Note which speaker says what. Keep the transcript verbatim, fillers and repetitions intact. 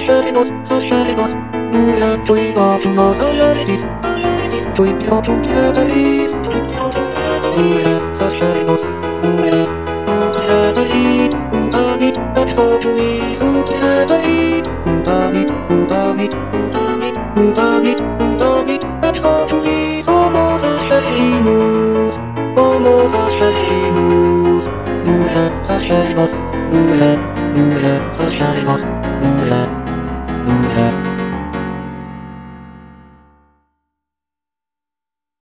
Speaker 1: Socialimos, socialimos, nulla toivatum socialitis, toivatum diadalis, nulla socialimos, nulla diadalit, udamit, exotuis, diadalit, udamit, udamit, udamit, udamit, udamit, exotuis, homo socialimus, homo socialimus, nulla socialimos, nulla, nulla socialimos, nulla, nulla.